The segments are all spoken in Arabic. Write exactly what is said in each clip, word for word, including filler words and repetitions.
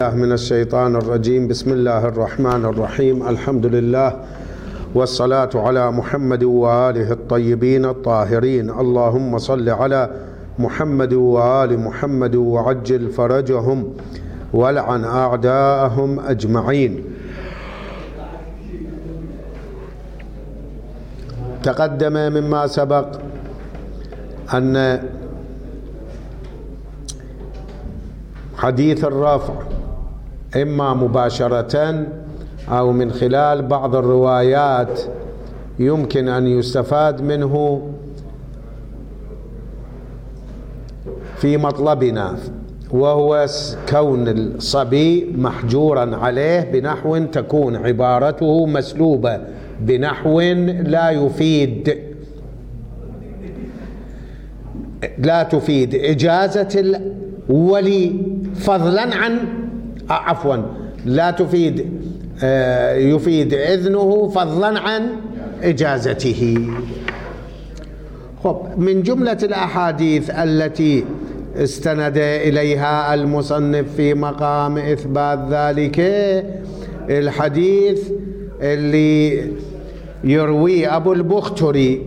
من الشيطان الرجيم. بسم الله الرحمن الرحيم. الحمد لله والصلاة على محمد وآله الطيبين الطاهرين. اللهم صل على محمد وآل محمد وعجل فرجهم والعن أعداءهم أجمعين. تقدم مما سبق أن حديث الرفع إما مباشرة أو من خلال بعض الروايات يمكن أن يستفاد منه في مطلبنا، وهو كون الصبي محجورا عليه بنحو تكون عبارته مسلوبة بنحو لا يفيد لا تفيد إجازة الولي فضلا عن عفوا لا تفيد يفيد إذنه فضلا عن إجازته. خب، من جملة الأحاديث التي استند إليها المصنف في مقام إثبات ذلك الحديث اللي يروي أبو البختري،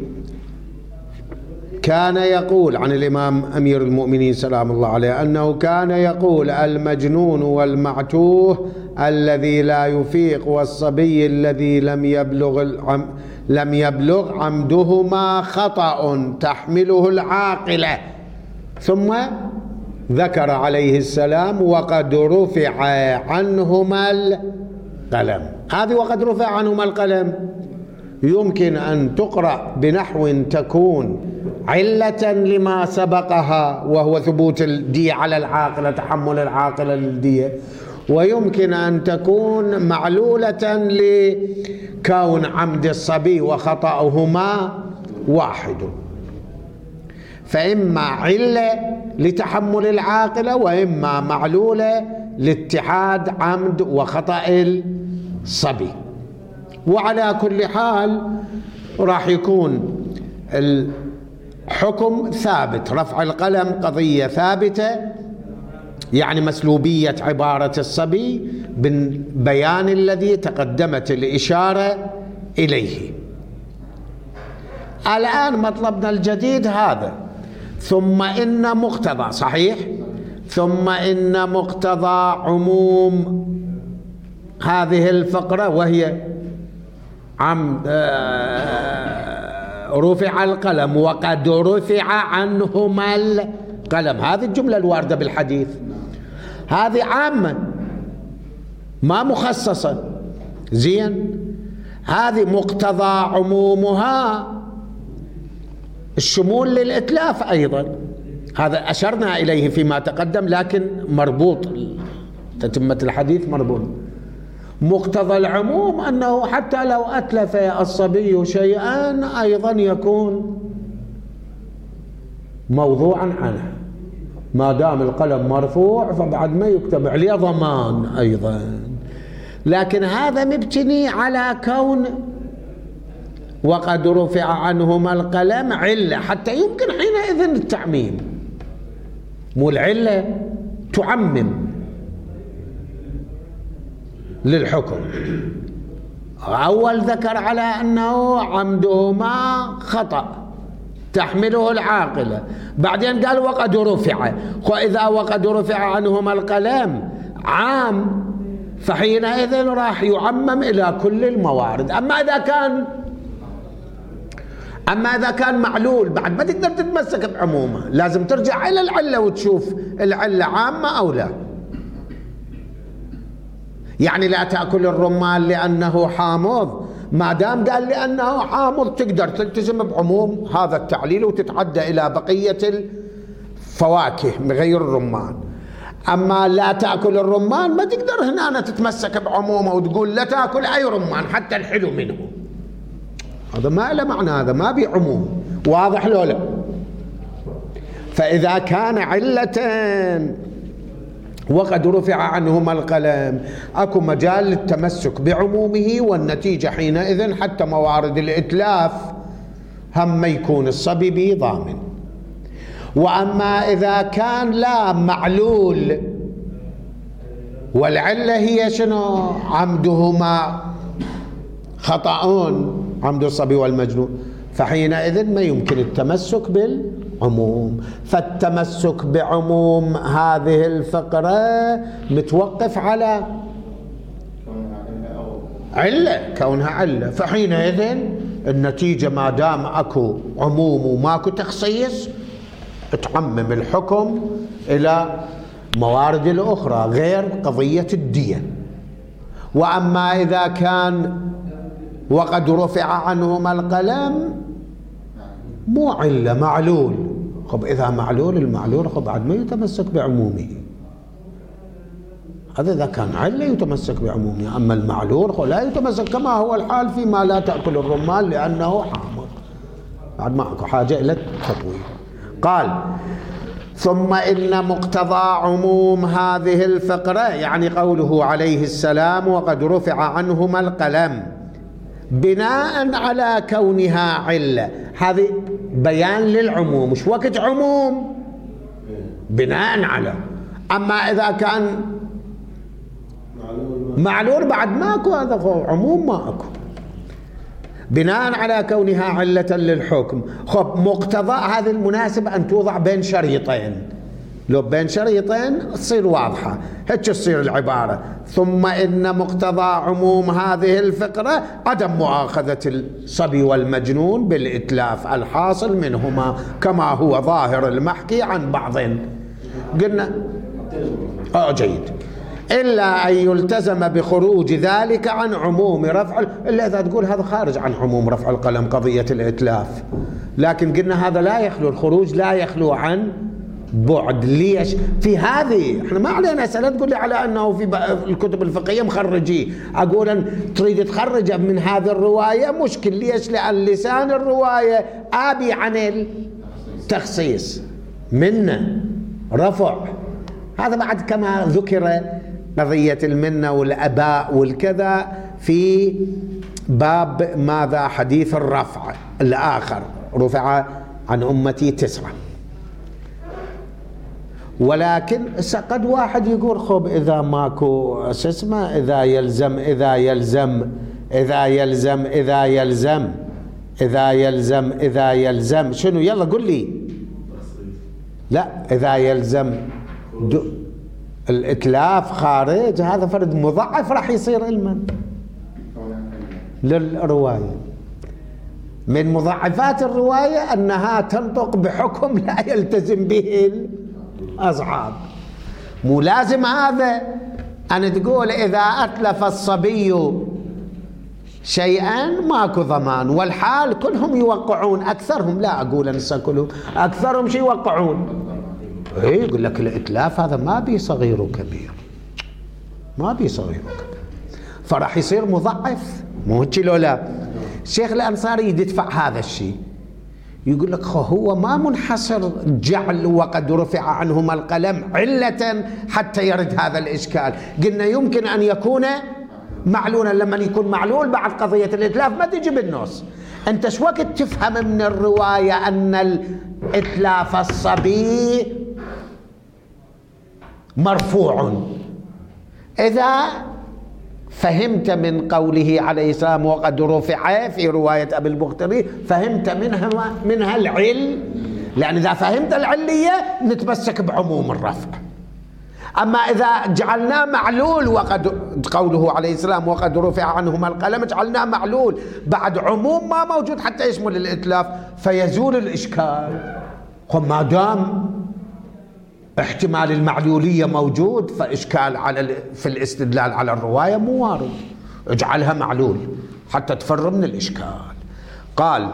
كان يقول عن الإمام أمير المؤمنين سلام الله عليه أنه كان يقول: المجنون والمعتوه الذي لا يفيق والصبي الذي لم يبلغ العم لم يبلغ عمدهما خطأ تحمله العاقلة. ثم ذكر عليه السلام: وقد رفع عنهما القلم. هذه وقد رفع عنهما القلم يمكن أن تقرأ بنحو تكون علة لما سبقها، وهو ثبوت الدية على العاقلة، تحمل العاقلة للدية، ويمكن أن تكون معلولة لكون عمد الصبي وخطأهما واحد، فإما علة لتحمل العاقلة وإما معلولة لاتحاد عمد وخطأ الصبي. وعلى كل حال راح يكون الحكم ثابت، رفع القلم قضية ثابتة، يعني مسلوبية عبارة الصبي بالبيان الذي تقدمت الإشارة إليه. الآن مطلبنا الجديد هذا. ثم إن مقتضى، صحيح، ثم إن مقتضى عموم هذه الفقرة وهي عم رفع القلم وقد رفع عنهما القلم، هذه الجملة الواردة بالحديث، هذه عامة ما مخصصة. زين، هذه مقتضى عمومها الشمول للإتلاف أيضا، هذا أشرنا إليه فيما تقدم، لكن مربوط، تتمة الحديث مربوط. مقتضى العموم أنه حتى لو أتلف الصبي شيئا أيضا يكون موضوعا عنه، ما دام القلم مرفوع فبعد ما يكتب عليه ضمان أيضا. لكن هذا مبتني على كون وقد رفع عنهما القلم علة، حتى يمكن حينئذ التعميم، مو العلة تعمم للحكم. أول ذكر على أنه عمدهما خطأ تحمله العاقلة، بعدين قال وقد رفع، وإذا وقد رفع عنهما القلم عام، فحينئذ راح يعمم إلى كل الموارد. أما إذا كان أما إذا كان معلول بعد ما تقدر تتمسك بعمومه، لازم ترجع إلى العلة وتشوف العلة عامة أو لا. يعني لا تأكل الرمان لأنه حامض، ما دام قال لأنه حامض تقدر تلتزم بعموم هذا التعليل وتتعدى إلى بقية الفواكه غير الرمان. أما لا تأكل الرمان ما تقدر هنا تتمسك بعمومه وتقول لا تأكل أي رمان حتى الحلو منه، هذا ما له معنى، هذا ما بعموم. واضح لو لا؟ فإذا كان علة وقد رفع عنهما القلم أكو مجال للتمسك بعمومه، والنتيجة حينئذ حتى موارد الإتلاف هم ما يكون الصبي به ضامن. وأما إذا كان لا معلول والعلة هي شنو؟ عمدهما خطأون، عمد الصبي والمجنون، فحينئذ ما يمكن التمسك بالعموم. فالتمسك بعموم هذه الفقرة متوقف على علة، كونها علة. فحينئذ النتيجة ما دام اكو عموم وماكو تخصيص تعمم الحكم الى موارد الاخرى غير قضية الدية. واما اذا كان وقد رفع عنهما القلم مو علة، معلول. خب اذا معلول، المعلول خب بعد ما يتمسك بعمومه، هذا اذا كان علة يتمسك بعمومه. اما المعلول لا يتمسك، كما هو الحال فيما لا تأكل الرمان لانه حامض، بعد ما اكو حاجة الى التطويل. قال ثم إن مقتضى عموم هذه الفقرة، يعني قوله عليه السلام وقد رفع عنهما القلم، بناء على كونها علة، هذه بيان للعموم، مش وقت عموم، بناء على. أما إذا كان معلول بعد ماكو، هذا عموم ما أكو، بناء على كونها علة للحكم. خب مقتضى هذه المناسبة أن توضع بين شريطين، لو بين شريطين تصير واضحة، هيك تصير العبارة. ثم إن مقتضى عموم هذه الفقرة عدم مؤاخذة الصبي والمجنون بالإتلاف الحاصل منهما، كما هو ظاهر المحكي عن بعض. قلنا آه جيد، إلا أن يلتزم بخروج ذلك عن عموم رفع، إلا إذا تقول هذا خارج عن عموم رفع القلم قضية الإتلاف. لكن قلنا هذا لا يخلو، الخروج لا يخلو عن بعد. ليش؟ في هذه احنا ما علينا أسئلة تقول لي على أنه في الكتب الفقهية مخرجي، أقول أن تريد تخرج من هذه الرواية مشكل. ليش؟ لأن لسان الرواية آبي عن التخصيص، منه رفع. هذا بعد كما ذكر قضية المنة والأباء والكذا في باب ماذا حديث الرفع الآخر، رفع عن أمتي تسعة. ولكن قد واحد يقول خب إذا ماكو اسمه، إذا يلزم إذا يلزم إذا يلزم إذا يلزم إذا يلزم إذا يلزم شنو؟ يلا قل لي. لا، إذا يلزم الإتلاف خارج، هذا فرد مضاعف راح يصير علما للرواية. من مضاعفات الرواية أنها تنطق بحكم لا يلتزم به الأصحاب. مو لازم هذا أن تقول إذا أتلف الصبي شيئا ماكو ضمان، والحال كلهم يوقعون، أكثرهم، لا أقول أنسى كلهم، أكثرهم شي يوقعون. ايه يقول لك الإتلاف هذا ما بي صغير وكبير، ما بي صغير وكبير، فراح يصير مضعف. مو هيك لو لا؟ الشيخ الأنصاري يدفع هذا الشيء، يقول لك هو ما منحصر جعل وقد رفع عنهما القلم علة حتى يرد هذا الإشكال. قلنا يمكن أن يكون معلولا، لما يكون معلول بعد قضية الإتلاف ما تجي بالنص. أنت شو وقت تفهم من الرواية أن الإتلاف الصبي مرفوع؟ إذا فهمت من قوله عليه السلام وقد رفع في رواية أبي البختري، فهمت منها منها العل، لأن إذا فهمت العلية نتمسك بعموم الرفع. أما إذا جعلناه معلول، وقد قوله عليه السلام وقد رفع عنهما القلم، جعلناه معلول بعد عموم ما موجود حتى يشمل الإتلاف، فيزول الإشكال. ما دام احتمال المعلولية موجود، فإشكال على في الاستدلال على الرواية مو وارد، اجعلها معلول حتى تفر من الإشكال. قال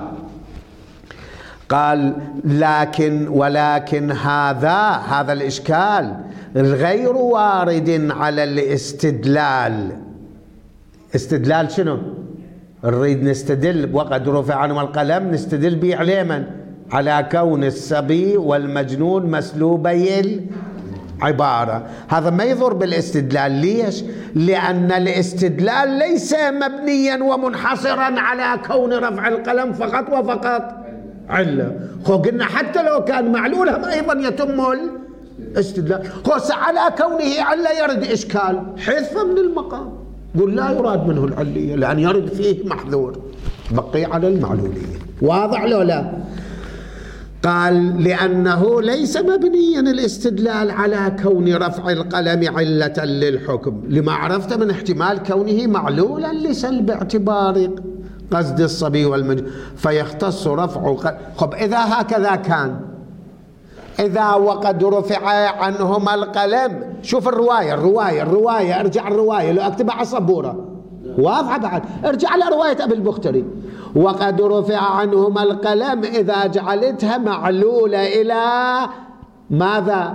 قال لكن ولكن هذا هذا الإشكال غير وارد على الاستدلال. استدلال شنو؟ نريد نستدل وقد رفع عنهما القلم، نستدل به على من؟ على كون الصبي والمجنون مسلوبي العبارة. هذا ما يضر بالاستدلال. ليش؟ لأن الاستدلال ليس مبنيا ومنحصرا على كون رفع القلم فقط وفقط علة. خو قلنا حتى لو كان معلولها أيضا يتم استدلال. خص على كونه علة يرد إشكال حذفه من المقام، قل لا يراد منه العلية لأن يرد فيه محذور، بقي على المعلولية. واضح لو لا؟ قال لأنه ليس مبنيا الاستدلال على كون رفع القلم علة للحكم لما عرفت من احتمال كونه معلولا لسلب اعتبار قصد الصبي والمجنون، فيختص رفع قلم. خب إذا هكذا كان، إذا وقد رفع عنهما القلم، شوف الرواية الرواية الرواية ارجع الرواية لو أكتبها على السبورة واضحة بعد، ارجع على رواية أبي البختري. وقد رفع عنهما القلم إذا جعلتها معلولة إلى ماذا؟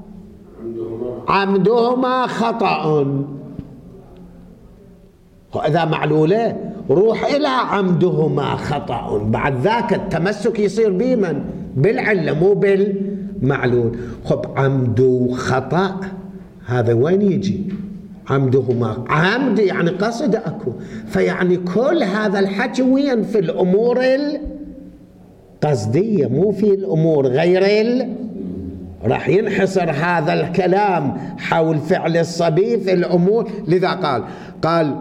عمدهما خطأ. وإذا معلولة روح إلى عمدهما خطأ، بعد ذاك التمسك يصير بمن؟ بالعلة مو بالمعلول. خب عمد خطأ هذا وين يجي؟ عمدهما، عمد يعني قصد أكو، فيعني كل هذا الحكي وين؟ في الأمور القصدية مو في الأمور غير ال... راح ينحصر هذا الكلام حول فعل الصبي في الأمور. لذا قال قال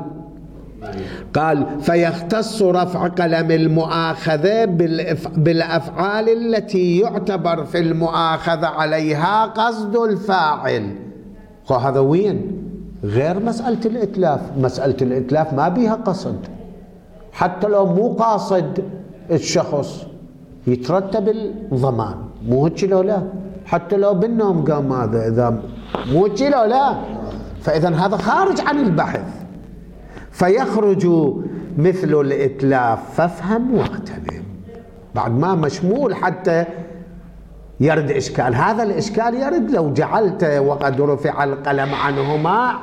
قال فيختص رفع قلم المؤاخذة بالأفعال التي يعتبر في المؤاخذة عليها قصد الفاعل. هذا وين؟ غير مسألة الإتلاف. مسألة الإتلاف ما بيها قصد، حتى لو مو قاصد الشخص يترتب الضمان، مو هيك لو لا؟ حتى لو بالنوم قام هذا، إذا مو هيك لو لا؟ فإذا هذا خارج عن البحث، فيخرج مثل الإتلاف. فافهم واغتنم، بعد ما مشمول حتى يرد إشكال. هذا الإشكال يرد لو جعلت وقد رفع القلم عنهما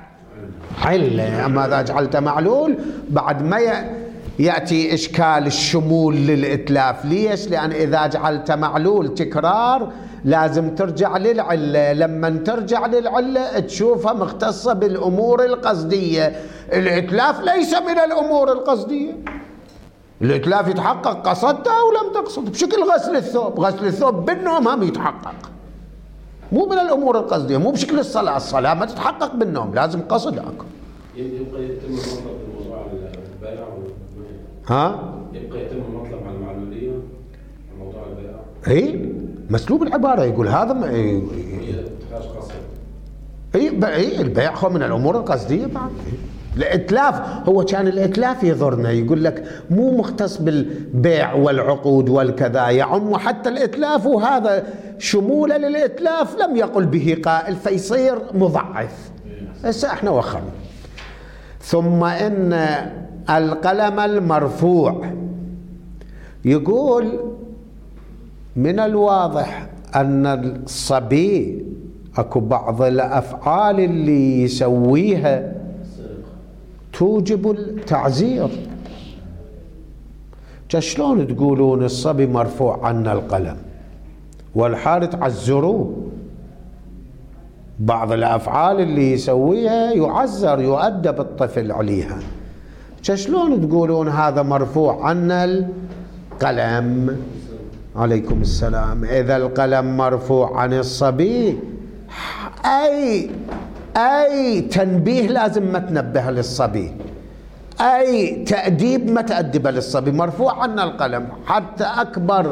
علة، أما إذا جعلت معلول بعد ما يأتي إشكال الشمول للإتلاف. ليش؟ لأن إذا جعلت معلول تكرار لازم ترجع للعلة، لما ترجع للعلة تشوفها مختصة بالأمور القصدية. الإتلاف ليس من الأمور القصدية، الإتلاف يتحقق قصدته أو لم تقصد، بشكل غسل الثوب. غسل الثوب بالنوم هم يتحقق، مو من الأمور القصدية، مو بشكل الصلاة. الصلاة ما تتحقق بالنوم، لازم قصد أكو. يبقى يتم المطلب بالموضوع على البيع ها؟ يبقى يتم المطلب على المعلولية على موضوع البيع. إيه مسلوب العبارة يقول هذا ما إيه تحتاج قصد. إيه إيه البيع هو من الأمور القصدية بعد. الإتلاف هو كان الإتلاف يضرنا، يقول لك مو مختص بالبيع والعقود والكذا، يعم حتى الإتلاف، وهذا شموله للإتلاف لم يقل به قائل فيصير مضعف. هسه احنا وخرنا. ثم إن القلم المرفوع، يقول من الواضح أن الصبي أكو بعض الأفعال اللي يسويها توجب التعزير. شلون تقولون الصبي مرفوع عنا القلم والحال تعزروه؟ بعض الأفعال اللي يسويها يعزر يؤدب الطفل عليها. شلون تقولون هذا مرفوع عنا القلم؟ عليكم السلام. إذا القلم مرفوع عن الصبي، أي أي تنبيه لازم ما تنبه للصبي، أي تأديب ما تأدب للصبي. مرفوع عنا القلم، حتى أكبر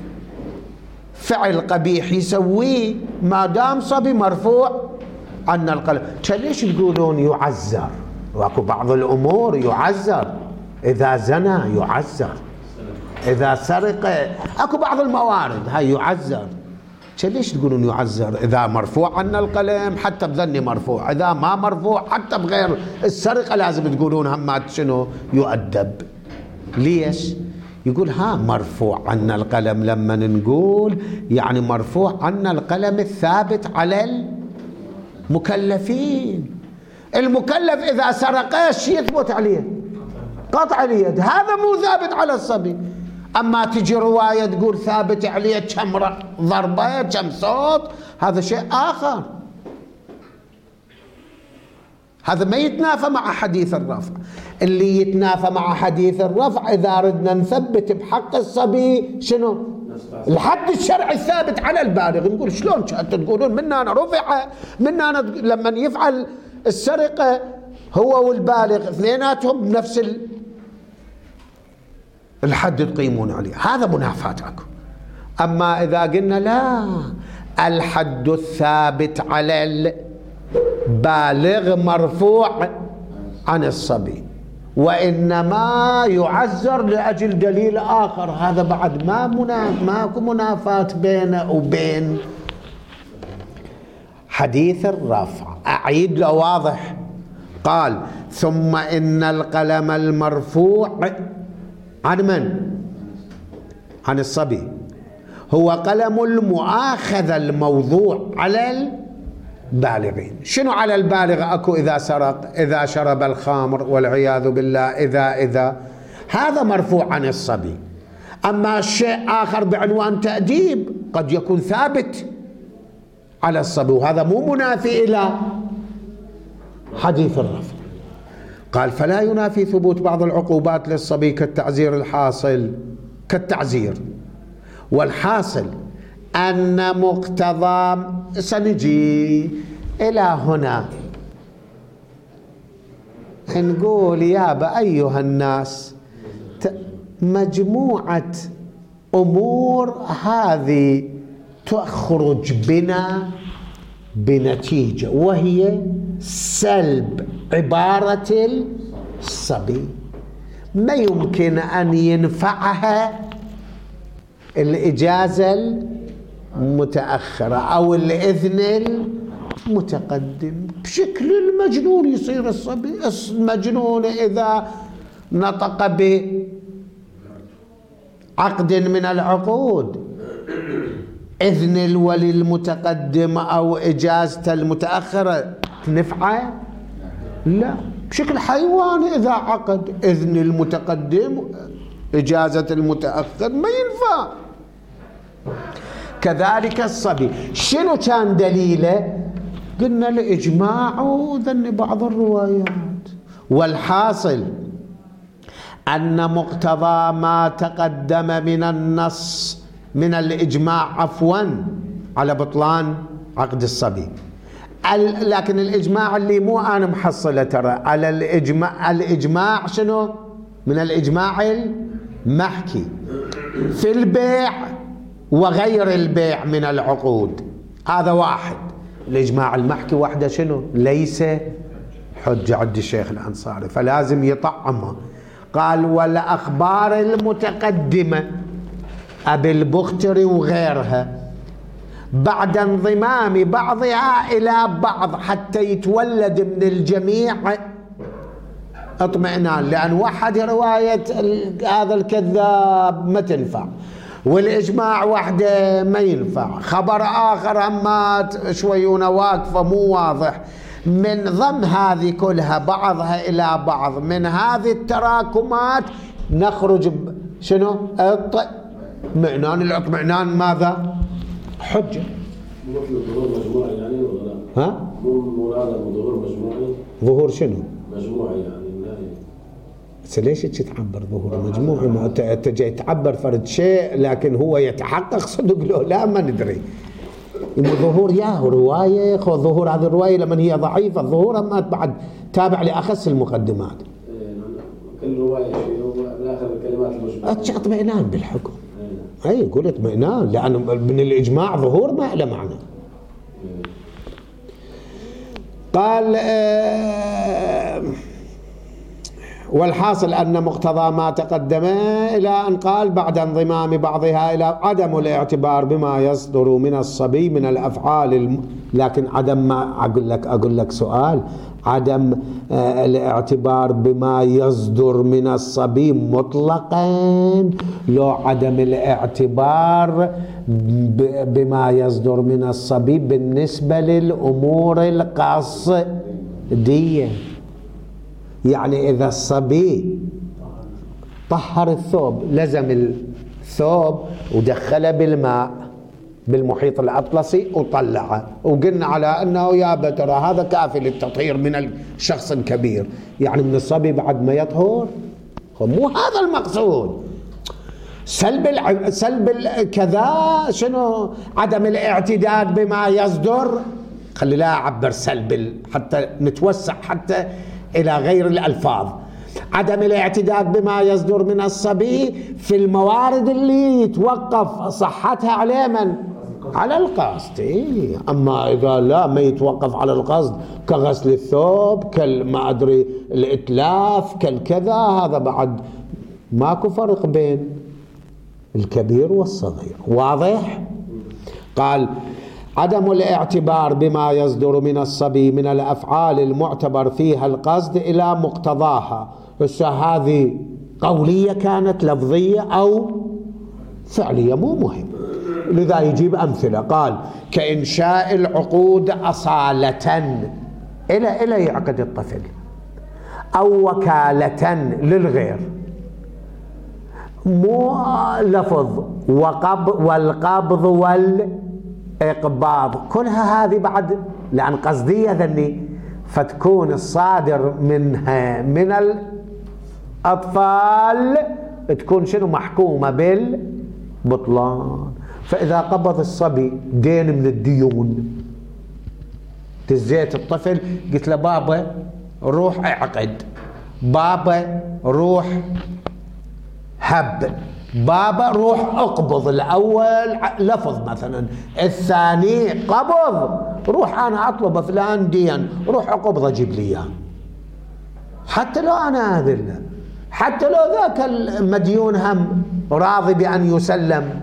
فعل قبيح يسويه ما دام صبي مرفوع عنا القلم. ليش تقولون يعزر؟ واكو بعض الأمور يعزر، إذا زنى يعزر، إذا سرق، أكو بعض الموارد هاي يعزر. ليش تقولون يعزر؟ إذا مرفوع عنا القلم حتى بذني مرفوع، إذا ما مرفوع حتى بغير السرقة لازم تقولون همات شنو؟ يؤدب. ليش؟ يقول ها مرفوع عنا القلم، لما نقول يعني مرفوع عنا القلم الثابت على المكلفين. المكلف إذا سرق ايش يثبت عليه؟ قطع اليد. هذا مو ثابت على الصبي. أما تجي رواية تقول ثابت عليه كم ضربة كم صوت، هذا شيء آخر، هذا ما يتنافى مع حديث الرفع. اللي يتنافى مع حديث الرفع إذا ردنا نثبت بحق الصبي شنو؟ الحد الشرعي الثابت على البالغ. نقول شلون انتم تقولون منا أنا رفع منا أنا لما يفعل السرقة هو والبالغ اثنيناتهم بنفس الحد تقيمون عليه؟ هذا منافاة اكو. اما اذا قلنا لا، الحد الثابت على البالغ مرفوع عن الصبي، وإنما يعزر لأجل دليل آخر، هذا بعد ما مناف ماكو منافاة بينه وبين حديث الرفع. أعيد له واضح. قال ثم إن القلم المرفوع عن من؟ عن الصبي، هو قلم المؤاخذة الموضوع على البالغين. شنو على البالغ؟ أكو إذا سرق، إذا شرب الخمر والعياذ بالله، إذا إذا هذا مرفوع عن الصبي. أما شيء آخر بعنوان تأديب قد يكون ثابت على الصبي، وهذا مو منافي إلى حديث الرفع. قال فلا ينافي ثبوت بعض العقوبات للصبي كالتعزير الحاصل، كالتعزير والحاصل أن مقتضى. سنجي إلى هنا نقول يا أيها الناس مجموعة أمور هذه تخرج بنا بنتيجة، وهي سلب عبارة الصبي. ما يمكن أن ينفعها الإجازة المتأخرة أو الإذن المتقدم. بشكل المجنون يصير الصبي. المجنون إذا نطق بعقد من العقود، إذن الولي المتقدم أو إجازة المتأخرة تنفعه؟ لا. بشكل حيواني إذا عقد إذن المتقدم إجازة المتأخر ما ينفع. كذلك الصبي. شنو كان دليله؟ قلنا الإجماع وذن بعض الروايات. والحاصل أن مقتضى ما تقدم من النص من الإجماع عفوا على بطلان عقد الصبي، لكن الإجماع اللي مو أنا محصلة ترى على الإجماع. الإجماع شنو؟ من الإجماع المحكي في البيع وغير البيع من العقود، هذا واحد. الإجماع المحكي وحده شنو؟ ليس حجة عند الشيخ الأنصاري، فلازم يطعمها. قال والأخبار المتقدمة أبي البختري وغيرها بعد انضمام بعضها إلى بعض حتى يتولد من الجميع اطمئنان، لأن وحد رواية هذا الكذاب ما تنفع، والإجماع وحده ما ينفع، خبر آخر همات شويون واقفة مو واضح. من ضمن هذه كلها بعضها إلى بعض من هذه التراكمات نخرج شنو؟ اطمئنان. الاطمئنان ماذا؟ حجة. مو ظهور مجموعي يعني ولا لا؟ ها؟ مو مراد ظهور مجموعي؟ ظهور شنو؟ مجموعي يعني. بس ليش تتعبر ظهور مجموعي؟ ما انت جاي تعبر فرد شيء لكن هو يتحقق صدق له لا ما ندري. ظهور ياهو روايه، خو ظهور هذه الروايه لما هي ضعيفه الظهور اما بعد تابع لاخس المقدمات. كل روايه شيء هو بالاخر الكلمات المجموعه. اتش اطمئنان بالحكم. اي قول اطمئنان لانه من الاجماع ظهور ما له معنى. قال آه والحاصل أن مقتضى ما تقدم إلى أن قال بعد انضمام بعضها إلى عدم الاعتبار بما يصدر من الصبي من الأفعال الم... لكن عدم ما أقول لك أقول لك سؤال عدم آه الاعتبار بما يصدر من الصبي مطلقا، لو عدم الاعتبار ب... بما يصدر من الصبي بالنسبة للأمور القصدية. يعني إذا الصبي طهر الثوب لزم الثوب ودخله بالماء بالمحيط الأطلسي وطلعه، وقلنا على أنه يا بترى هذا كافي للتطهير من الشخص الكبير، يعني من الصبي بعد ما يطهر؟ مو هذا المقصود. سلب الع... سلب ال... كذا شنو عدم الاعتداد بما يصدر. خلي لا أعبر سلب ال... حتى نتوسع حتى إلى غير الألفاظ. عدم الاعتداد بما يصدر من الصبي في الموارد اللي يتوقف صحتها على من؟ على القصد. إيه؟ أما إذا لا ما يتوقف على القصد كغسل الثوب كالما أدري الإتلاف كالكذا، هذا بعد ماكو فرق بين الكبير والصغير. واضح؟ قال عدم الاعتبار بما يصدر من الصبي من الأفعال المعتبر فيها القصد إلى مقتضاها. بس هذه قولية كانت لفظية أو فعلية مو مهم، لذا يجيب أمثلة. قال كإنشاء العقود أصالة إلى إلى يعقد الطفل، أو وكالة للغير، مو لفظ وقب والقبض والإقباض كلها هذه بعد لأن قصدية ذني، فتكون الصادر منها من الأطفال تكون شنو محكومة بالبطلان. فإذا قبض الصبي دين من الديون، تزيت الطفل قلت له بابا روح اعقد، بابا روح هب، بابا روح اقبض. الأول لفظ مثلا، الثاني قبض، روح أنا أطلب فلان دين، روح اقبض أجيب لي إياه، حتى لو أنا أذله، حتى لو ذاك المديون هم راضي بأن يسلم.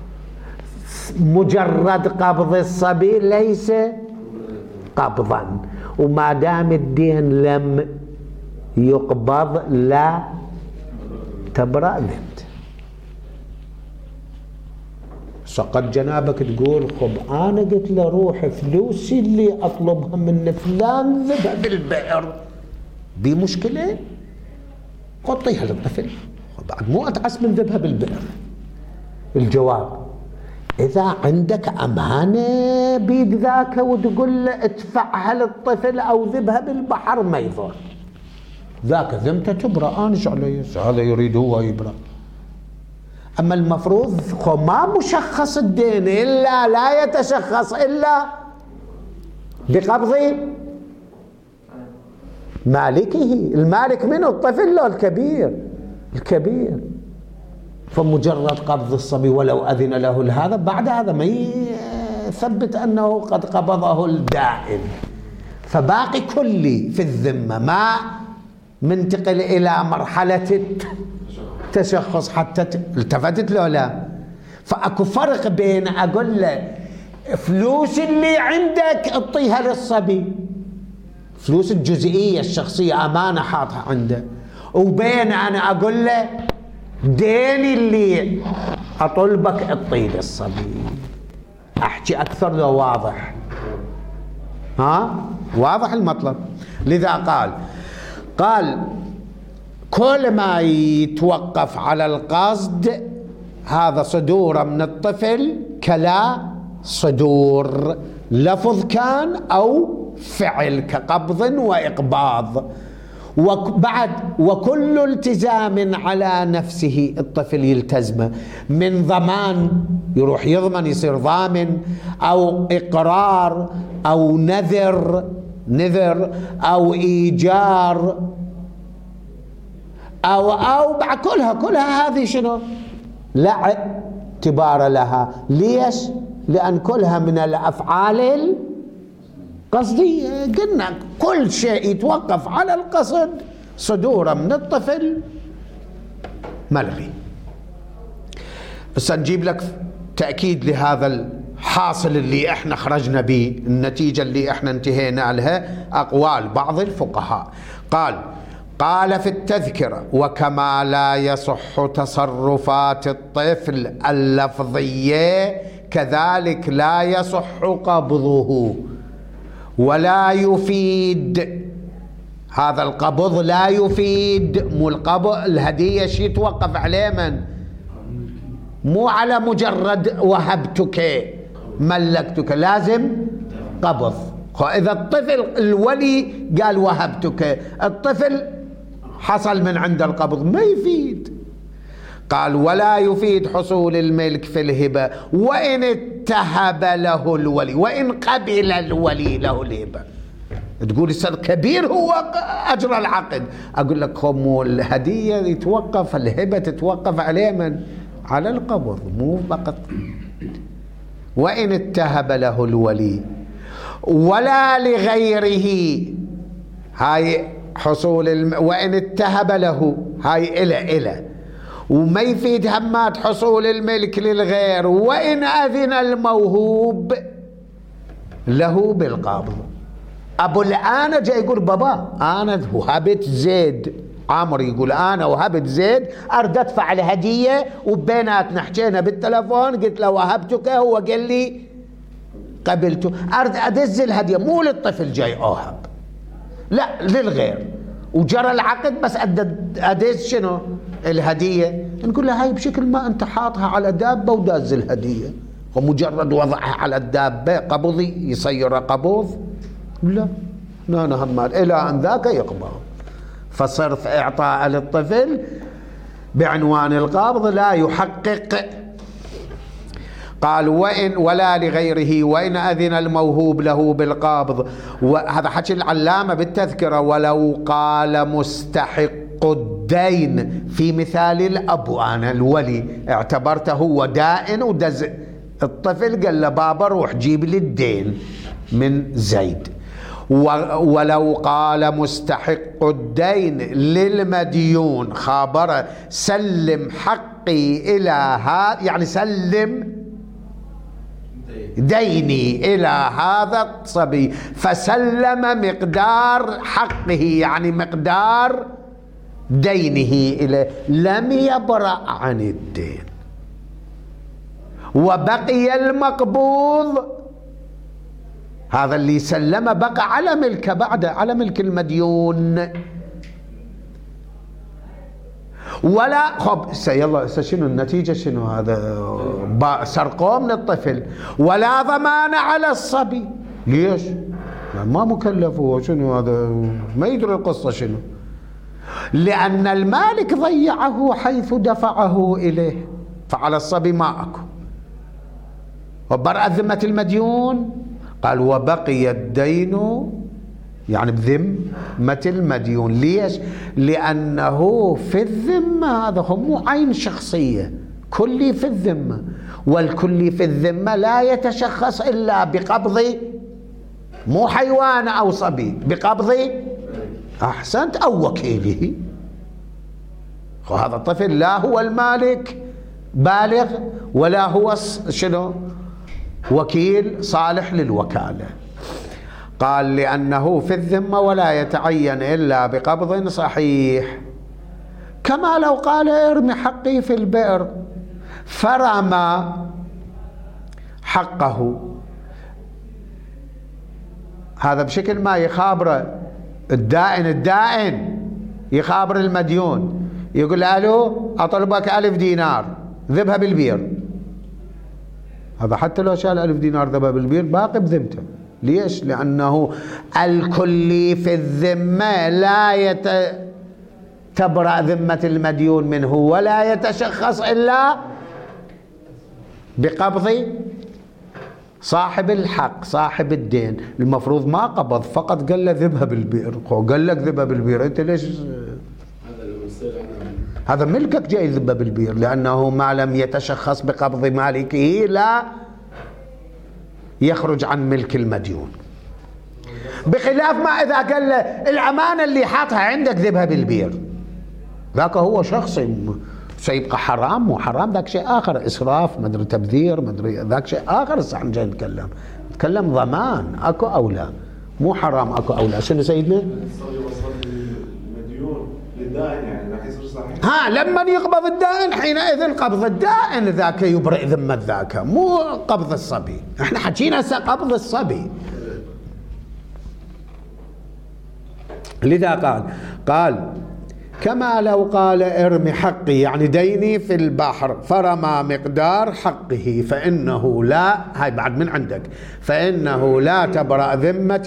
مجرد قبض الصبي ليس قبضا، وما دام الدين لم يقبض لا تبرأ ذمته. سقط جنابك تقول خب أنا قلت له روح فلوسي اللي أطلبها من فلان ذبها بالبئر، دي مشكلة؟ قطيها للطفل، بعد مو أتعس من ذبها بالبئر. الجواب إذا عندك أمانة بيد ذاك وتقول له ادفعها للطفل أو ذبها بالبحر ما يضر، ذاك ذمته تبرأ. أنا عليه هذا يريد هو يبرأ. أما المفروض ما مشخص الدين إلا لا يتشخص إلا بقبض مالكه. المالك منه الطفل لو الكبير؟ الكبير. فمجرد قبض الصبي ولو أذن له لهذا بعد هذا ما يثبت أنه قد قبضه الدائن، فباقي كلي في الذمة، ما منتقل إلى مرحلة التشخص حتى التفتت له لا. فأكو فرق بين أقول له فلوس اللي عندك اعطيها للصبي، فلوس الجزئية الشخصية أمانة حاطها عنده، وبين أنا أقول له ديني اللي أطلبك اعطيه للصبي. أحكي أكثر لو واضح؟ ها واضح المطلب؟ لذا قال قال كل ما يتوقف على القصد هذا صدور من الطفل كلا صدور لفظ كان أو فعل كقبض وإقباض. وبعد وكل التزام على نفسه الطفل يلتزمه من ضمان، يروح يضمن يصير ضامن، أو إقرار أو نذر نذر أو إيجار أو أو بعد كلها كلها هذه شنو؟ لا اعتبار لها. ليش؟ لأن كلها من الأفعال القصدية. قلنا كل شيء يتوقف على القصد صدورا من الطفل ملغي. بس نجيب لك تأكيد لهذا الحاصل اللي احنا خرجنا به، النتيجة اللي احنا انتهينا لها. أقوال بعض الفقهاء قال قال في التذكرة وكما لا يصح تصرفات الطفل اللفظية كذلك لا يصح قبضه ولا يفيد. هذا القبض لا يفيد، مو القبض الهدية شيء يتوقف عليه من؟ مو على مجرد وهبتك ملكتك، لازم قبض. إذا الطفل الولي قال وهبتك، الطفل حصل من عند القبض ما يفيد. قال ولا يفيد حصول الملك في الهبة وإن اتهب له الولي، وإن قبل الولي له الهبة. تقول السر كبير هو أجرى العقد، أقول لك خمو الهدية يتوقف، الهبة تتوقف عليه من؟ على القبض، مو فقط. وإن اتهب له الولي ولا لغيره، هاي حصول الم... وإن اتهب له، هاي إلى إلى وما يفيد همات حصول الملك للغير. وإن أذن الموهوب له بالقبض. أبو الآن جاي يقول بابا أنا وهبت زيد، عمر يقول أنا وهبت زيد، أرد أدفع الهدية وبيناتنا حكينا بالتلفون، قلت له وهبتك، هو قال لي قبلته، أرد أدز الهدية مو للطفل جاي أوهب، لا للغير، وجرى العقد بس أدز شنو الهدية. نقول له هاي بشكل ما أنت حاطها على دابة وداز الهدية، ومجرد وضعها على الدابة قبضي يصير قبض؟ لا لا نهمال إلى أن ذاك يقبض. فصرف إعطاء للطفل بعنوان القبض لا يحقق. قال وإن ولا لغيره وإن أذن الموهوب له بالقبض. وهذا حكي العلامة بالتذكرة. ولو قال مستحق الدين في مثال الأب، أنا الولي اعتبرته هو دائن ودز الطفل، قال له بابا روح جيب لي الدين من زيد. ولو قال مستحق الدين للمديون خابره سلم حقي إلى هذا، يعني سلم ديني إلى هذا الصبي، فسلم مقدار حقه يعني مقدار دينه إليه، لم يبرأ عن الدين وبقي المقبوض. هذا اللي سلم بقى على ملكه بعده، على ملك المديون. ولا خب يلا شنو النتيجة؟ شنو هذا؟ سرقوه من الطفل. ولا ضمان على الصبي. ليش؟ ما مكلف هو، شنو هذا؟ ما يدري القصة شنو. لأن المالك ضيعه حيث دفعه إليه، فعلى الصبي ما أكو. وبرأت ذمة المديون. قال وبقي الدين يعني بذمة المديون. ليش؟ لأنه في الذمة، هذا هو مو عين شخصية، كلي في الذمة، والكلي في الذمة لا يتشخص إلا بقبض، مو حيوان أو صبي، بقبض أحسنت أو وكيله. وهذا الطفل لا هو المالك بالغ ولا هو شنو وكيل صالح للوكالة. قال لأنه في الذمة ولا يتعين إلا بقبض صحيح. كما لو قال ارمي حقي في البئر فرمى حقه، هذا بشكل ما يخابره الدائن. الدائن يخابر المديون، يقول ألو أطلبك ألف دينار ذبها بالبير. هذا حتى لو شال ألف دينار ذبها بالبير باقي بذمته. ليش؟ لأنه الكلي في الذمة لا يت... تبرأ ذمة المديون منه ولا يتشخص إلا بقبض صاحب الحق صاحب الدين. المفروض ما قبض، فقط قال له ذبها بالبئر. قال لك ذبها بالبئر، أنت ليش؟ هذا ملكك جاي ذبها بالبئر، لأنه ما لم يتشخص بقبض مالكه لا يخرج عن ملك المديون. بخلاف ما إذا قال له الأمانة اللي حاطها عندك ذبها بالبير، ذاك هو شخصي سيبقى حرام. مو حرام، ذاك شيء آخر، إسراف مدري تبذير مدري، ذاك شيء آخر. صح جاي نتكلم نتكلم ضمان، أكو أولى، مو حرام أكو أولى. شنو سيدنا؟ المديون للدائن يعني راح يصير صحيح. ها لما يقبض الدائن حينئذ قبض الدائن ذاك يبرئ ذمة ذاك، مو قبض الصبي. احنا حكينا هسه قبض الصبي. لذا قال قال كما لو قال ارمي حقي يعني ديني في البحر فرمى مقدار حقه فإنه لا، هاي بعد من عندك، فإنه لا تبرأ ذمة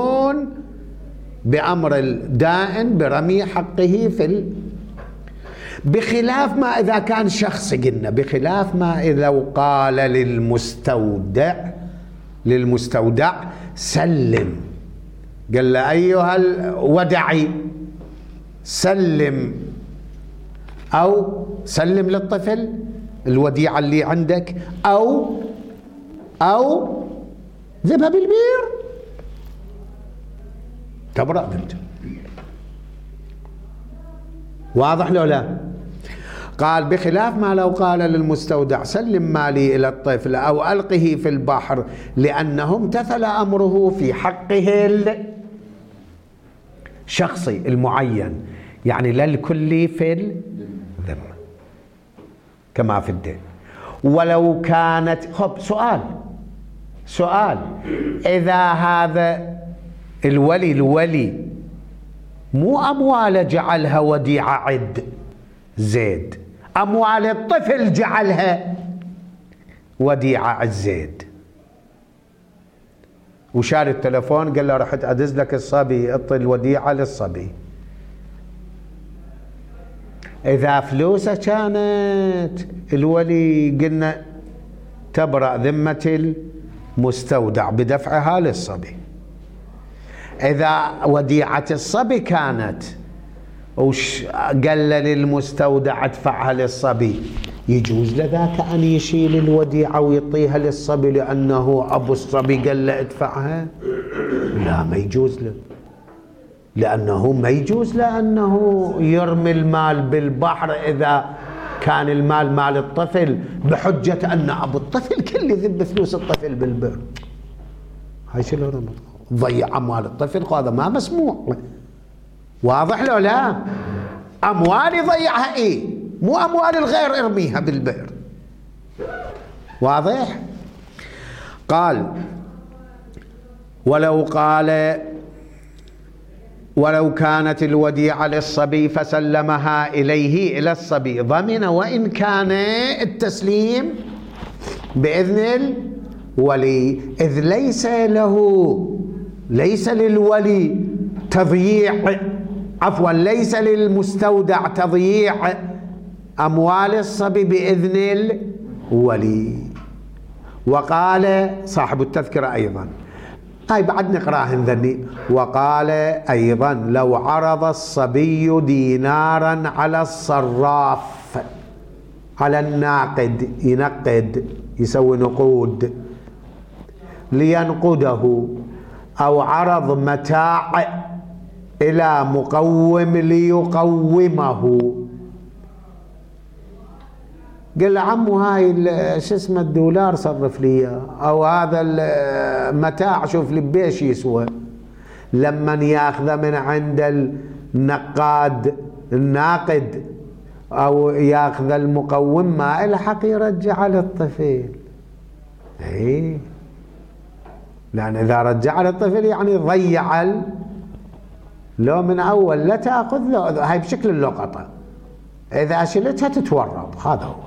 المديون بأمر الدائن برمي حقه في ال... بخلاف ما إذا كان شخص، قلنا بخلاف ما إذا قال للمستودع للمستودع سلم، قال له أيها الودعي سلم، أو سلم للطفل الوديعة اللي عندك، أو أو ذبها بالبير تبرأ ذمته. واضح لو لا؟ قال بخلاف ما لو قال للمستودع سلم مالي إلى الطفل أو ألقه في البحر، لأنه امتثل أمره في حقه الشخصي المعين، يعني لا الكلي في الذمة كما في الدين. ولو كانت خب سؤال سؤال إذا هذا الولي الولي مو أموال جعلها وديعة عد زيد، أموال الطفل جعلها وديعة عد زيد، وشال التلفون قال له رحت أدز لك الصبي، اعطي الوديعة للصبي. إذا فلوسه كانت الولي قلنا تبرأ ذمة المستودع بدفعها للصبي. إذا وديعة الصبي كانت وش قال للمستودع ادفعها للصبي، يجوز لذاك أن يشيل الوديعة ويعطيها للصبي لأنه أبو الصبي قال له ادفعها؟ لا، ما يجوز له، لأنه ما يجوز لأنه يرمي المال بالبحر إذا كان المال مال الطفل بحجة أن أبو الطفل كل يذب فلوس الطفل بالبئر. هاي شنو رمض ضيع أموال الطفل، هذا ما مسموع. واضح لو لا؟ أموال يضيعها إيه، مو أموال الغير ارميها بالبئر. واضح؟ قال ولو قال ولو كانت الوديعة للصبي فسلمها إليه إلى الصبي ضمن، وإن كان التسليم بإذن الولي، إذ ليس له ليس للولي تضييع عفوا ليس للمستودع تضييع أموال الصبي بإذن الولي. وقال صاحب التذكرة أيضا، هاي بعد نقراها نذني، وقال أيضا لو عرض الصبي دينارا على الصراف، على الناقد ينقد يسوي نقود لينقده، أو عرض متاع إلى مقوم ليقومه، قال له عمو هاي شو اسمه الدولار صرف لي، او هذا المتاع شوف لي بيش يسوى. لما ياخذه من عند النقاد الناقد او ياخذ المقوم ما الحق يرجع للطفل. اي لان اذا رجع للطفل يعني ضيع لو من اول لا تاخذ له، هاي بشكل اللقطه، اذا شلتها تتورط، هذا هو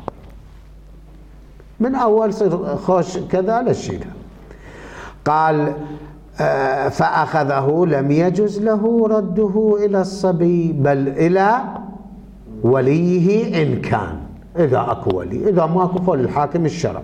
من أول صير خوش كذا للشيلها. قال آه فأخذه لم يجز له رده إلى الصبي بل إلى وليه إن كان، إذا أكو ولي، إذا ما أكو قول الحاكم الشرعي.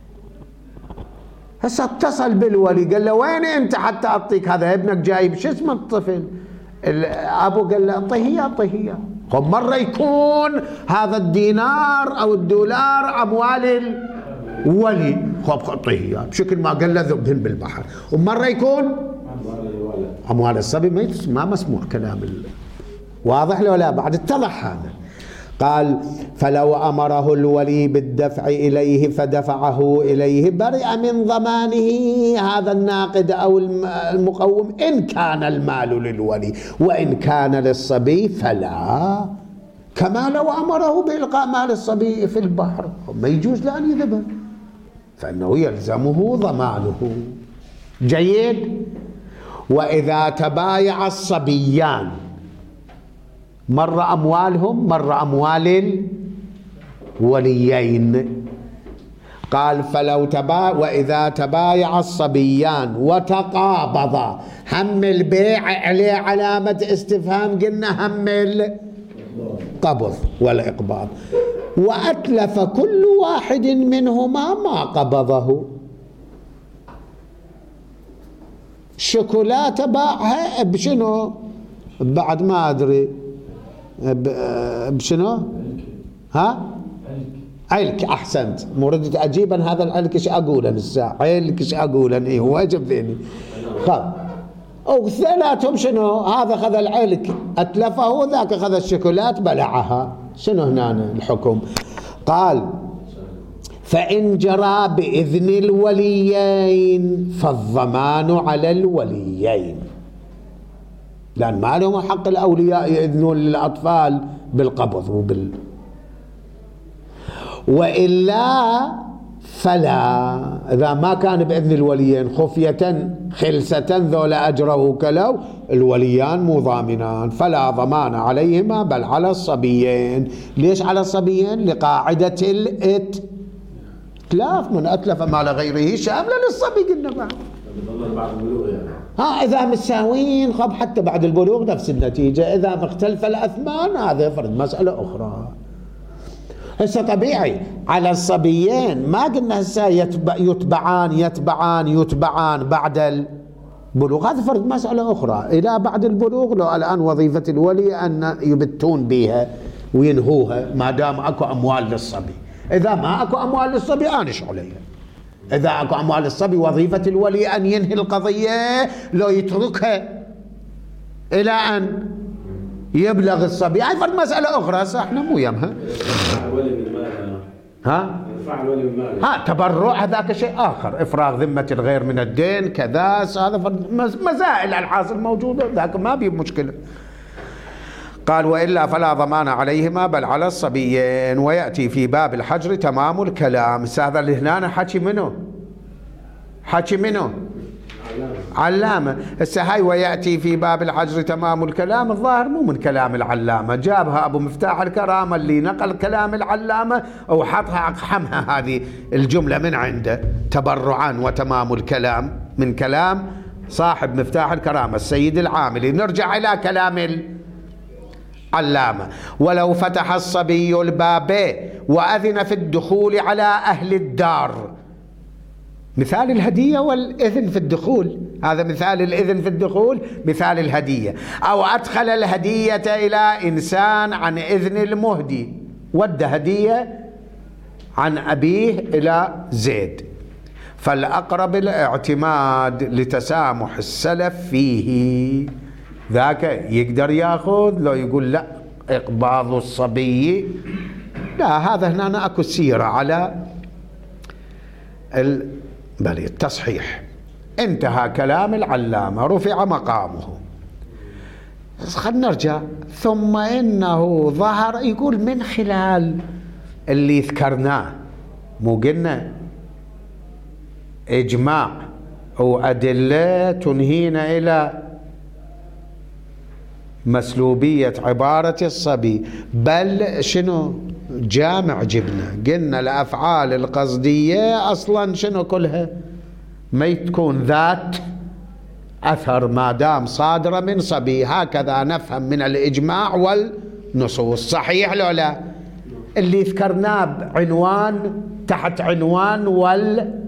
هسه اتصل بالولي قال له وين أنت حتى أعطيك هذا ابنك جايب شو اسمه الطفل، الأبو قال له أعطيه أعطيه. خب مرة يكون هذا الدينار أو الدولار أموال الولي، خب أعطيه إياه بشكل ما قال له ذبهن بالبحر، ومرة يكون أموال الصبي ما مسموع كلام الله. واضح له لا؟ بعد اتضح هذا. قال فلو أمره الولي بالدفع إليه فدفعه إليه برئ من ضمانه هذا الناقد أو المقوم إن كان المال للولي، وإن كان للصبي فلا، كما لو أمره بإلقاء مال الصبي في البحر ما يجوز لأن يذبه، فإنه يلزمه ضمانه. جيد. وإذا تبايع الصبيان مرة أموالهم مرة أموال الوليين، قال فلو تبا وإذا تبايع الصبيان وتقابضا، هم البيع عليه علامة استفهام، قلنا هم والقبض والإقباض، وأتلف كل واحد منهما ما قبضه. شوكولاتة باعها بشنو؟ بعد ما أدري بشنو؟ ها؟ علك. أحسنت، مردت أجيبا هذا العلك إيش أقولا الساعة؟ علك إيش أقولا؟ إيه هو أجب ذيني خب. أو ثلاثهم شنو؟ هذا خذ العلك أتلفه، ذاك خذ الشوكولات بلعها. شنو هنا الحكم؟ قال فإن جرى بإذن الوليين فالضمان على الوليين، لأن ما لهم حق الأولياء يأذنون للأطفال بالقبض وبال وإلا فلا. إذا ما كان بإذن الوليين خفية خلسة ذولا أجره كلو، الوليان مو ضامنان، فلا ضمان عليهما بل على الصبيين. ليش على الصبيين؟ لقاعدة الإتلاف، من أتلف مال غيره شاملة للصبي قلنا بعد. ها إذا مساوين خب حتى بعد البلوغ نفس النتيجة. إذا اختلف الأثمان هذا فرد مسألة أخرى. هسه طبيعي على الصبيين، ما قلنا هسه يتبع يتبعان يتبعان يتبعان بعد البلوغ، هذا فرد مسألة أخرى. إلى بعد البلوغ لو الآن وظيفة الولي أن يبتون بها وينهوها ما دام أكو أموال للصبي. إذا ما أكو أموال للصبي آنش عليها. إذا أكو أموال للصبي وظيفة الولي أن ينهي القضية، لو يتركها إلى أن يبلغ الصبي هاي فرد مسألة أخرى. هسه احنا مو يمها. ها؟ ها تبرع هذاك شيء آخر، إفراغ ذمة الغير من الدين كذا، هذا فرد مزائل الحاصل موجودة، ذاك ما بيه مشكلة. قال وإلا فلا ضمان عليهما بل على الصبيين. ويأتي في باب الحجر تمام الكلام. هذا اللي هنا حكي منه حكي منه علامة. هسه هاي ويأتي في باب الحجر تمام الكلام، الظاهر مو من كلام العلامة، جابها أبو مفتاح الكرامة اللي نقل كلام العلامة وحطها أقحمها هذه الجملة من عنده، تبرعا وتمام الكلام من كلام صاحب مفتاح الكرامة السيد العاملي. نرجع إلى كلام العلامة. ولو فتح الصبي الباب وأذن في الدخول على أهل الدار، مثال الهدية والإذن في الدخول، هذا مثال الإذن في الدخول، مثال الهدية. أو أدخل الهدية إلى إنسان عن إذن المهدي، ود هدية عن أبيه إلى زيد، فالأقرب الاعتماد لتسامح السلف فيه. ذاك يقدر يأخذ، لو يقول لا إقباض الصبي لا. هذا هنا أكو سيرة على ال بل التصحيح. انتهى كلام العلامة، رفع مقامه. خلنا نرجع. ثم إنه ظهر، يقول من خلال اللي ذكرناه، مو قلنا إجماع وأدلة تنهينا إلى مسلوبية عبارة الصبي، بل شنو جامع جبنا، قلنا الأفعال القصدية أصلا شنو كلها ما تكون ذات أثر ما دام صادرة من صبي. هكذا نفهم من الإجماع والنصوص. صحيح لو لا؟ اللي ذكرناه بعنوان تحت عنوان وال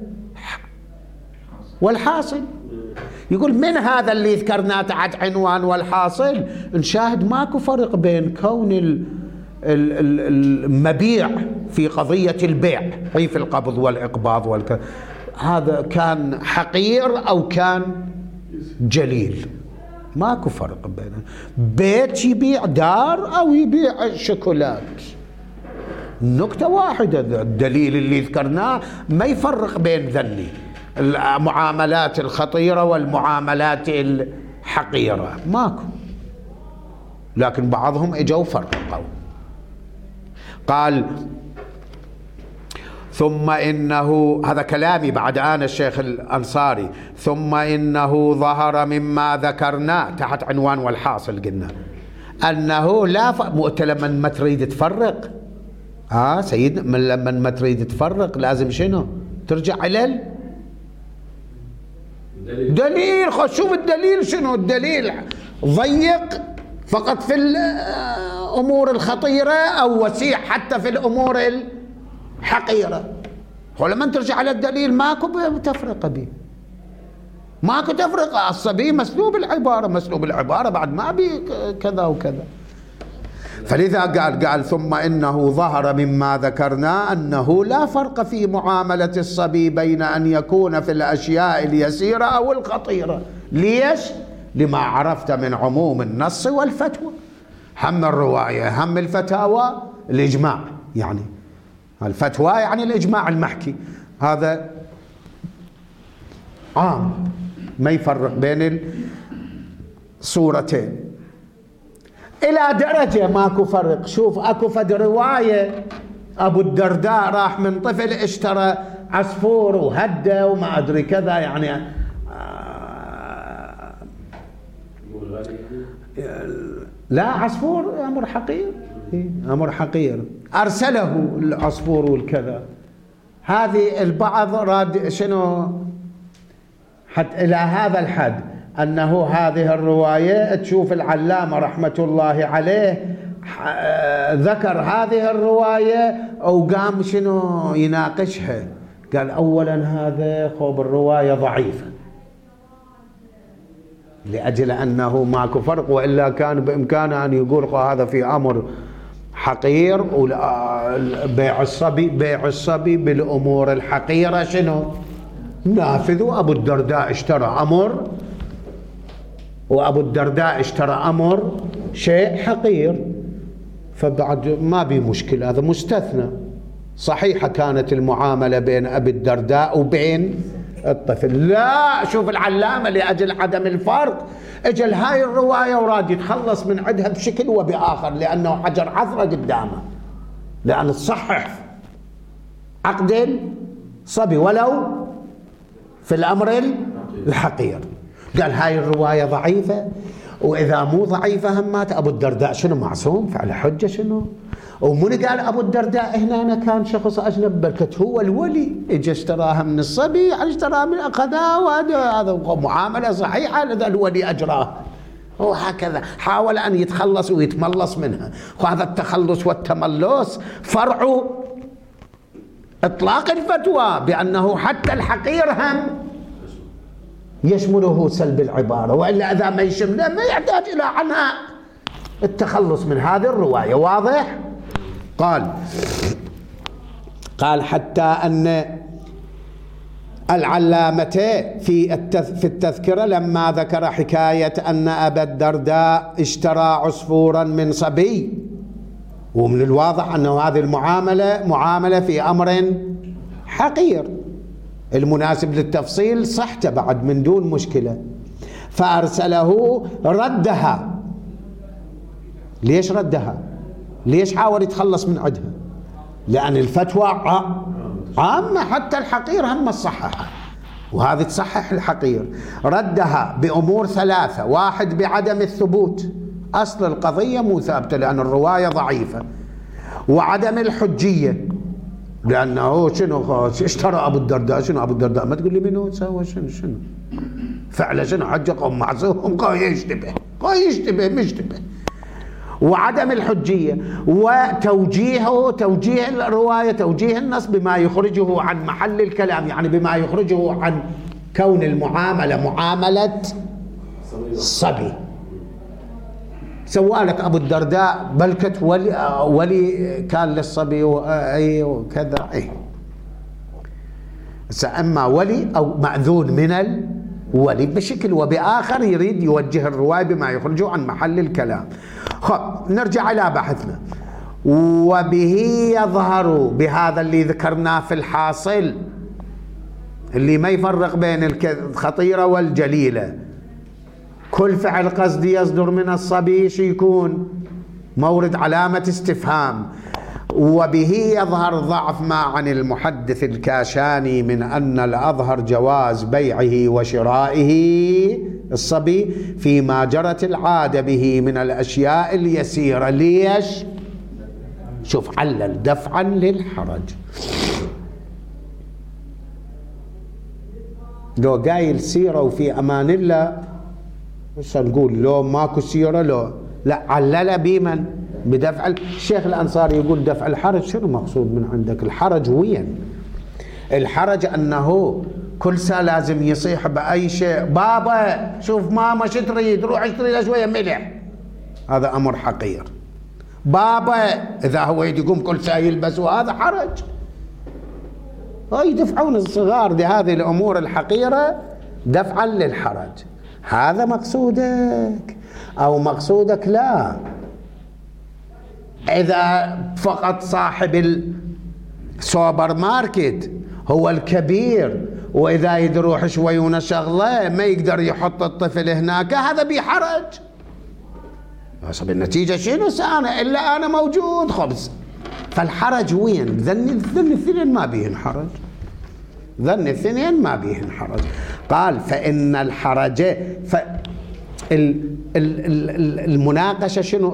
والحاصل، يقول من هذا اللي ذكرناه تحت عنوان والحاصل نشاهد ماكو فرق بين كون المبيع في قضية البيع أي في القبض والإقباض والك... هذا كان حقير أو كان جليل، ماكو فرق بينه. بيت يبيع دار أو يبيع شوكولات، نكتة واحدة. الدليل اللي ذكرناه ما يفرق بين ذني المعاملات الخطيرة والمعاملات الحقيرة، ماكو. لكن بعضهم اجوا فرقوا. قال ثم إنه، هذا كلامي بعد آن الشيخ الأنصاري، ثم إنه ظهر مما ذكرناه تحت عنوان والحاصل، قلنا أنه لا ف... مؤت لما ما تريد تفرق. ها آه سيدنا، من لما ما تريد تفرق لازم شنو؟ ترجع على دليل. خذ شوف الدليل شنو الدليل. ضيق فقط في الأمور الخطيرة أو وسيع حتى في الأمور الحقيرة. ولما ترجع على الدليل ماكو تفرقة به، ماكو تفرقة. الصبي مسلوب العبارة، مسلوب العبارة بعد ما بي كذا وكذا. فلذا قال قال ثم إنه ظهر مما ذكرنا أنه لا فرق في معاملة الصبي بين أن يكون في الأشياء اليسيرة أو الخطيرة. ليش؟ لما عرفت من عموم النص والفتوى. هم الرواية هم الفتاوى الإجماع، يعني الفتوى يعني الإجماع المحكي، هذا عام ما يفرق بين الصورتين إلى درجة ماكو فرق. شوف أكو فد رواية أبو الدرداء راح من طفل اشترى عصفور وهده وما أدري كذا، يعني آه لا عصفور أمر حقير، أمر حقير، أرسله العصفور والكذا. هذه البعض راد شنو حتى إلى هذا الحد أنه هذه الرواية تشوف العلامة رحمة الله عليه ذكر هذه الرواية وقام شنو يناقشها. قال أولا هذا خوب الرواية ضعيفة لأجل أنه ماكو فرق، وإلا كان بإمكانه أن يقول هذا في أمر حقير، وبيع الصبي بيع الصبي بالأمور الحقيرة شنو نافذ. أبو الدرداء اشترى أمر، وأبو الدرداء اشترى أمر شيء حقير، فبعد ما بي مشكلة، هذا مستثنى. صحيحة كانت المعاملة بين أبي الدرداء وبين الطفل. لا، شوف العلامة لأجل عدم الفرق اجل هاي الرواية وراد يتخلص من عندها بشكل وبآخر، لأنه حجر عثرة قدامه، لأن تصحح عقد صبي ولو في الأمر الحقير. قال هاي الرواية ضعيفة، وإذا مو ضعيفة همات أبو الدرداء شنو معصوم فعلى حجة شنو. ومن قال أبو الدرداء هنا أنا كان شخص أجنب، بركت هو الولي إجا اشتراها من الصبي، يعني اشتراها من أخذها، وهذا معاملة صحيحة لذا الولي أجراها. وهكذا حاول أن يتخلص ويتملص منها. وهذا التخلص والتملص فرع إطلاق الفتوى بأنه حتى الحقير هم يشمله سلب العبارة، وإلا إذا ما يشمله ما يحتاج إلى عناء التخلص من هذه الرواية. واضح؟ قال قال حتى أن العلامة في في التذكرة لما ذكر حكاية أن أبا الدرداء اشترى عصفورا من صبي، ومن الواضح أنه هذه المعاملة معاملة في أمر حقير، المناسب للتفصيل صحته بعد من دون مشكلة، فأرسله ردها. ليش ردها؟ ليش حاول يتخلص من عدها؟ لأن الفتوى عامة حتى الحقير هم تصححها، وهذه تصحح الحقير. ردها بأمور ثلاثة: واحد بعدم الثبوت، أصل القضية مو ثابتة لأن الرواية ضعيفة، وعدم الحجية لأنه شنو اشترى أبو الدرداء، شنو أبو الدرداء ما تقول لي منو سوى شنو شنو فعله شنو حجة قوم معصوم قوي يشتبه قوي يشتبه مشتبه، وعدم الحجية، وتوجيهه توجيه الرواية توجيه النص بما يخرجه عن محل الكلام، يعني بما يخرجه عن كون المعاملة معاملة صبي. سوالك أبو الدرداء بلكت ولي, ولي كان للصبي أي وكذا، أي إما ولي أو مأذون من الولي بشكل وبآخر، يريد يوجه الرواية بما يخرجه عن محل الكلام. خب نرجع إلى بحثنا. وبه يظهر، بهذا اللي ذكرناه في الحاصل اللي ما يفرق بين الخطيرة والجليلة، كل فعل قصدي يصدر من الصبي شي يكون مورد علامة استفهام. وبه يظهر ضعف ما عن المحدث الكاشاني من أن الأظهر جواز بيعه وشرائه الصبي فيما جرت العادة به من الأشياء اليسيرة. ليش؟ شوف علل دفعا للحرج. لو قايل سيرة وفي أمان الله، بس نقول لو ماكو سيرة، لو لا، علل بمن؟ بدفع. الشيخ الأنصاري يقول دفع الحرج. شنو مقصود من عندك؟ الحرج وين؟ الحرج أنه كل ساعة لازم يصيح بأي شيء، بابا شوف ماما شو تريد، روح اشتري له شوية ملح. هذا أمر حقير. بابا إذا هو يقوم كل ساعة يلبس، وهذا حرج. يدفعون الصغار لهذه الأمور الحقيرة دفعا للحرج. هذا مقصودك أو مقصودك لا؟ إذا فقط صاحب السوبر ماركت هو الكبير، وإذا يروح شوي ونشغله ما يقدر يحط الطفل هناك، هذا بحرج. حسب النتيجة شنو؟ أنا إلا أنا موجود خبز. فالحرج وين؟ ذن ذن الاثنين ما بيهن حرج. ذن الاثنين ما بيهن حرج. قال فإن الحرج ف المناقشة شنو؟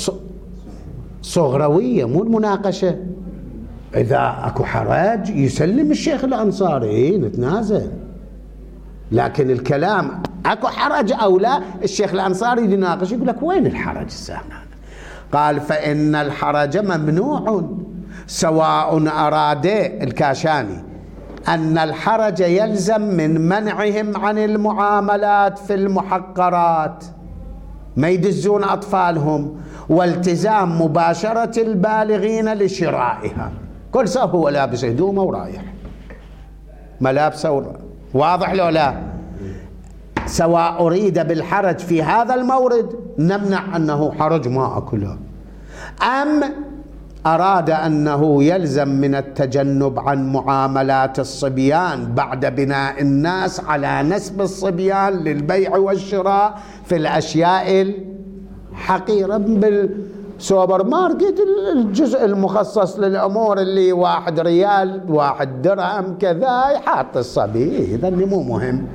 صغروية، مو المناقشة. إذا أكو حرج يسلم الشيخ الأنصاري نتنازل، لكن الكلام أكو حرج أو لا، الشيخ الأنصاري يناقش يقول لك وين الحرج السهل هذا؟ قال فإن الحرج ممنوع سواء أراد الكاشاني أن الحرج يلزم من منعهم عن المعاملات في المحقرات، ما يدزون أطفالهم، والتزام مباشرة البالغين لشرائها. كل سنة هو لابس هدومه ورايح ملابسه ورايح. واضح لو لا؟ سواء أريد بالحرج في هذا المورد نمنع أنه حرج ما أكله، أم أراد أنه يلزم من التجنب عن معاملات الصبيان بعد بناء الناس على نسب الصبيان للبيع والشراء في الأشياء الحقيرة. بالسوبر ماركت الجزء المخصص للأمور اللي واحد ريال واحد درهم كذا يحط الصبي، إذا مو مهم.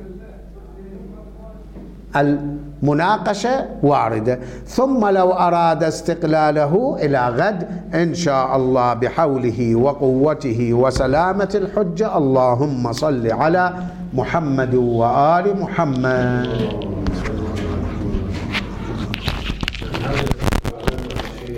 المناقشة واردة. ثم لو أراد استقلاله إلى غد إن شاء الله بحوله وقوته وسلامة الحجة. اللهم صل على محمد وآل محمد.